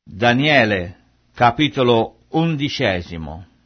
Daniele, capitolo 11.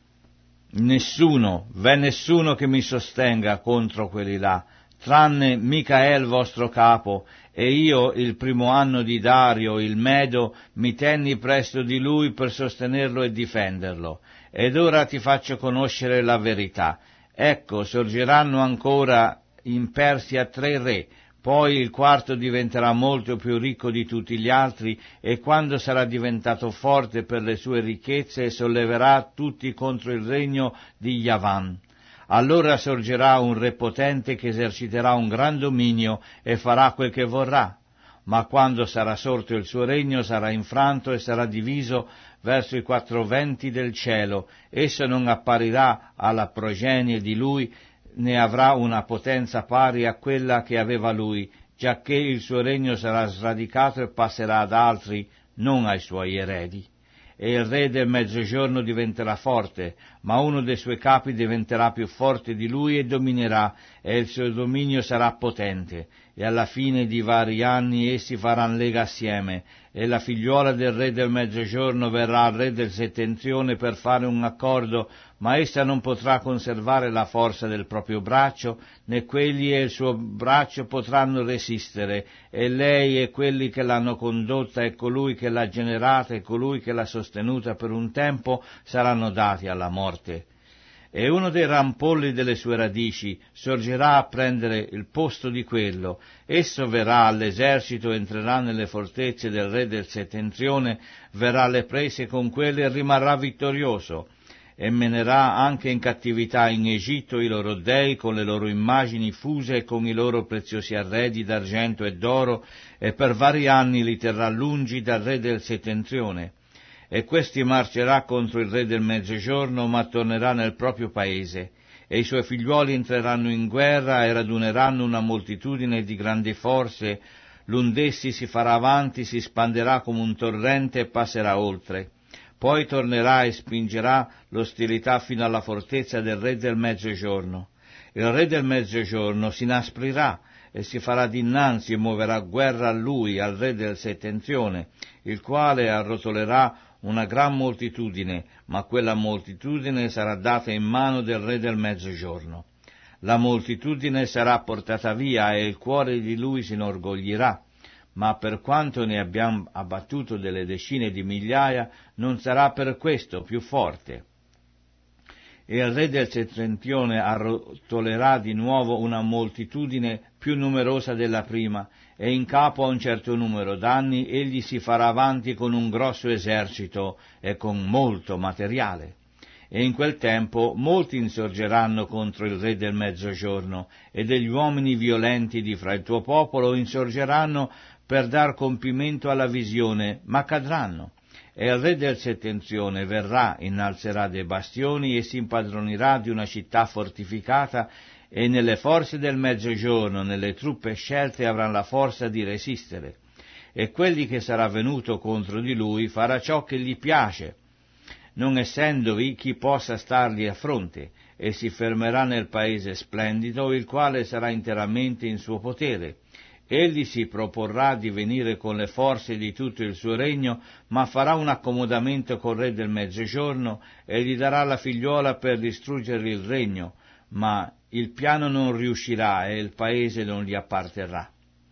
V'è nessuno che mi sostenga contro quelli là, tranne Micael vostro capo, e io il primo anno di Dario il Medo mi tenni presso di lui per sostenerlo e difenderlo. Ed ora ti faccio conoscere la verità. Ecco, sorgeranno ancora in Persia 3 re, poi il quarto diventerà molto più ricco di tutti gli altri, e quando sarà diventato forte per le sue ricchezze solleverà tutti contro il regno di Yavan. Allora sorgerà un re potente che eserciterà un gran dominio e farà quel che vorrà. Ma quando sarà sorto il suo regno sarà infranto e sarà diviso verso i 4 venti del cielo. Esso non apparirà alla progenie di lui, ne avrà una potenza pari a quella che aveva lui, giacché il suo regno sarà sradicato e passerà ad altri, non ai suoi eredi. E il re del mezzogiorno diventerà forte, ma uno dei suoi capi diventerà più forte di lui e dominerà, e il suo dominio sarà potente, e alla fine di vari anni essi faranno lega assieme, e la figliuola del re del mezzogiorno verrà al re del settentrione per fare un accordo, ma essa non potrà conservare la forza del proprio braccio, né quelli e il suo braccio potranno resistere, e lei e quelli che l'hanno condotta e colui che l'ha generata e colui che l'ha sostenuta per un tempo saranno dati alla morte. E uno dei rampolli delle sue radici sorgerà a prendere il posto di quello. Esso verrà all'esercito, entrerà nelle fortezze del re del settentrione, verrà alle prese con quelle e rimarrà vittorioso, e menerà anche in cattività in Egitto i loro dei con le loro immagini fuse e con i loro preziosi arredi d'argento e d'oro, e per vari anni li terrà lungi dal re del settentrione. E questi marcerà contro il re del mezzogiorno, ma tornerà nel proprio paese, e i suoi figliuoli entreranno in guerra e raduneranno una moltitudine di grandi forze. L'un d'essi si farà avanti, si spanderà come un torrente e passerà oltre. Poi tornerà e spingerà l'ostilità fino alla fortezza del re del mezzogiorno. Il re del mezzogiorno si inasprirà e si farà dinanzi e muoverà guerra a lui, al re del settentrione, il quale arrotolerà una gran moltitudine, ma quella moltitudine sarà data in mano del re del mezzogiorno. La moltitudine sarà portata via e il cuore di lui si inorgoglirà, ma per quanto ne abbiamo abbattuto delle decine di migliaia, non sarà per questo più forte. E il re del settentrione arrotolerà di nuovo una moltitudine più numerosa della prima, e in capo a un certo numero d'anni egli si farà avanti con un grosso esercito e con molto materiale. E in quel tempo molti insorgeranno contro il re del mezzogiorno, e degli uomini violenti di fra il tuo popolo insorgeranno per dar compimento alla visione, ma cadranno. E il re del settentrione verrà, innalzerà dei bastioni e si impadronirà di una città fortificata, e nelle forze del mezzogiorno, nelle truppe scelte, avranno la forza di resistere. E quelli che sarà venuto contro di lui farà ciò che gli piace, non essendovi chi possa stargli a fronte, e si fermerà nel paese splendido, il quale sarà interamente in suo potere. Egli si proporrà di venire con le forze di tutto il suo regno, ma farà un accomodamento col re del mezzogiorno e gli darà la figliuola per distruggere il regno, ma il piano non riuscirà e il paese non gli apparterrà.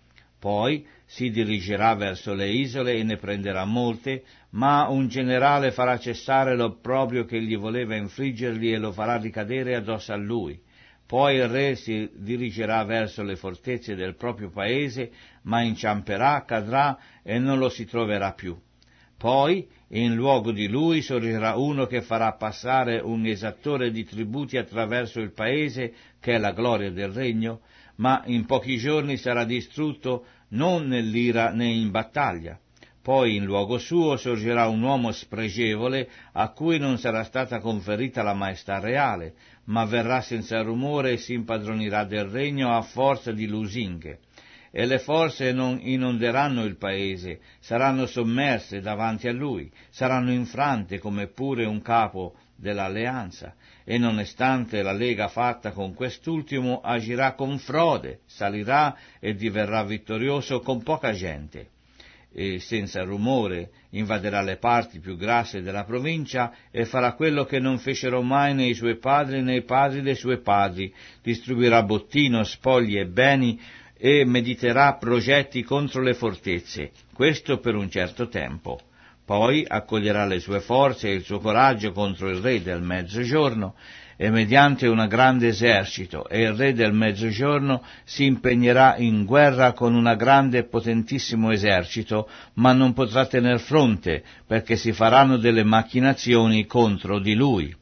Poi si dirigerà verso le isole e ne prenderà molte, ma un generale farà cessare l'opprobrio che gli voleva infliggergli e lo farà ricadere addosso a lui. Poi il re si dirigerà verso le fortezze del proprio paese, ma inciamperà, cadrà e non lo si troverà più. Poi, in luogo di lui, sorgerà uno che farà passare un esattore di tributi attraverso il paese, che è la gloria del regno, ma in pochi giorni sarà distrutto non nell'ira né in battaglia. Poi in luogo suo sorgerà un uomo spregevole a cui non sarà stata conferita la maestà reale, ma verrà senza rumore e si impadronirà del regno a forza di lusinghe. E le forze non inonderanno il paese, saranno sommerse davanti a lui, saranno infrante come pure un capo dell'alleanza, e nonostante la lega fatta con quest'ultimo agirà con frode, salirà e diverrà vittorioso con poca gente. e senza rumore invaderà le parti più grasse della provincia e farà quello che non fecero mai né i suoi padri né i padri dei suoi padri, distribuirà bottino, spogli e beni e mediterà progetti contro le fortezze, questo per un certo tempo. Poi accoglierà le sue forze e il suo coraggio contro il re del Mezzogiorno e mediante un grande esercito, e il re del Mezzogiorno si impegnerà in guerra con un grande e potentissimo esercito, ma non potrà tener fronte, perché si faranno delle macchinazioni contro di lui.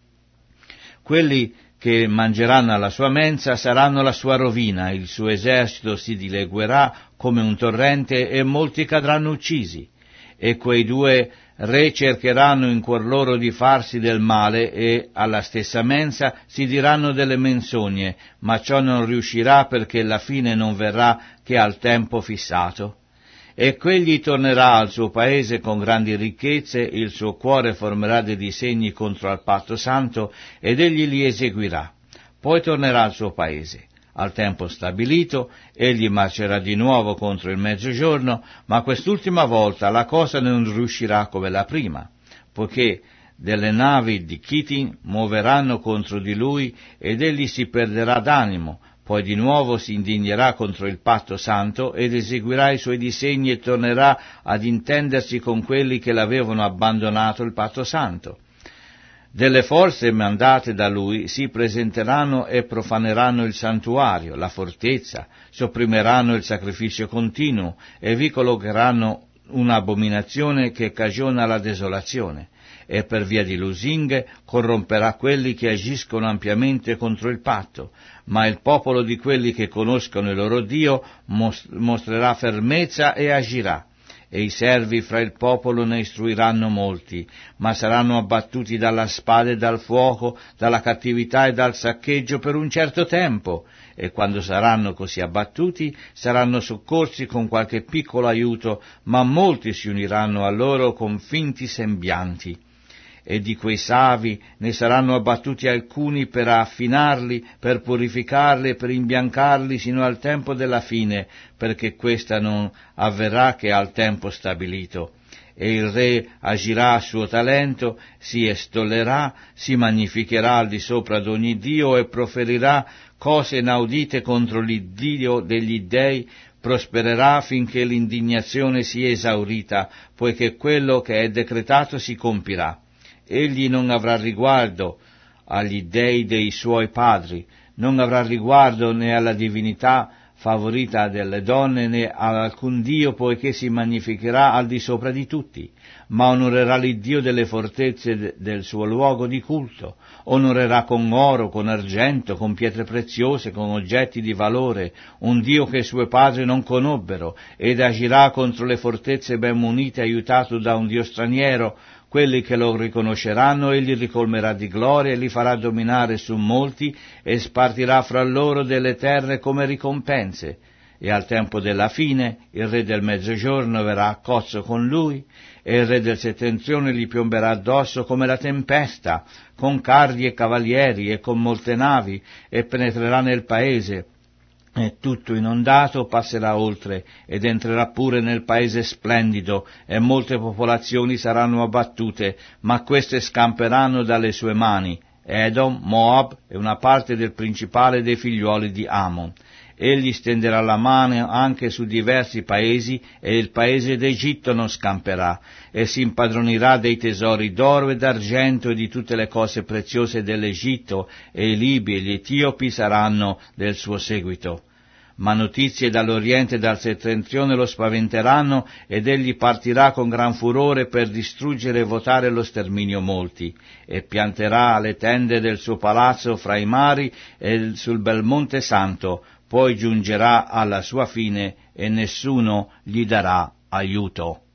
Quelli che mangeranno alla sua mensa saranno la sua rovina, il suo esercito si dileguerà come un torrente e molti cadranno uccisi. E quei due re cercheranno in cuor loro di farsi del male e alla stessa mensa si diranno delle menzogne, ma ciò non riuscirà perché la fine non verrà che al tempo fissato. E quegli tornerà al suo paese con grandi ricchezze, il suo cuore formerà dei disegni contro al patto santo ed egli li eseguirà. Poi tornerà al suo paese. Al tempo stabilito, egli marcerà di nuovo contro il Mezzogiorno, ma quest'ultima volta la cosa non riuscirà come la prima, poiché delle navi di Chitin muoveranno contro di lui ed egli si perderà d'animo, poi di nuovo si indignerà contro il patto santo ed eseguirà i suoi disegni e tornerà ad intendersi con quelli che l'avevano abbandonato il patto santo. Delle forze mandate da lui si presenteranno e profaneranno il santuario, la fortezza, sopprimeranno il sacrificio continuo e vi collocheranno un'abominazione che cagiona la desolazione, e per via di lusinghe corromperà quelli che agiscono ampiamente contro il patto, ma il popolo di quelli che conoscono il loro Dio mostrerà fermezza e agirà. E i servi fra il popolo ne istruiranno molti, ma saranno abbattuti dalla spada e dal fuoco, dalla cattività e dal saccheggio per un certo tempo, e quando saranno così abbattuti saranno soccorsi con qualche piccolo aiuto, ma molti si uniranno a loro con finti sembianti. E di quei savi ne saranno abbattuti alcuni per affinarli, per purificarli e per imbiancarli sino al tempo della fine, perché questa non avverrà che al tempo stabilito. E il re agirà a suo talento, si estollerà, si magnificherà al di sopra d'ogni dio e proferirà cose inaudite contro l'Iddio degli dei, prospererà finché l'indignazione sia esaurita, poiché quello che è decretato si compirà. Egli non avrà riguardo agli dei dei suoi padri, non avrà riguardo né alla divinità favorita delle donne né ad alcun dio, poiché si magnificherà al di sopra di tutti, ma onorerà l'Iddio delle fortezze del suo luogo di culto, onorerà con oro, con argento, con pietre preziose, con oggetti di valore, un Dio che i suoi padri non conobbero, ed agirà contro le fortezze ben munite aiutato da un Dio straniero. Quelli che lo riconosceranno egli ricolmerà di gloria e li farà dominare su molti e spartirà fra loro delle terre come ricompense. E al tempo della fine il re del Mezzogiorno verrà a cozzo con lui e il re del Settentrione gli piomberà addosso come la tempesta, con carri e cavalieri e con molte navi, e penetrerà nel paese. E tutto inondato passerà oltre ed entrerà pure nel paese splendido e molte popolazioni saranno abbattute, ma queste scamperanno dalle sue mani, Edom, Moab e una parte del principale dei figliuoli di Ammon. Egli stenderà la mano anche su diversi paesi e il paese d'Egitto non scamperà e si impadronirà dei tesori d'oro e d'argento e di tutte le cose preziose dell'Egitto, e i Libi e gli Etiopi saranno del suo seguito. Ma notizie dall'Oriente e dal Settentrione lo spaventeranno ed egli partirà con gran furore per distruggere e votare lo sterminio molti, e pianterà le tende del suo palazzo fra i mari e sul bel monte santo, poi giungerà alla sua fine e nessuno gli darà aiuto.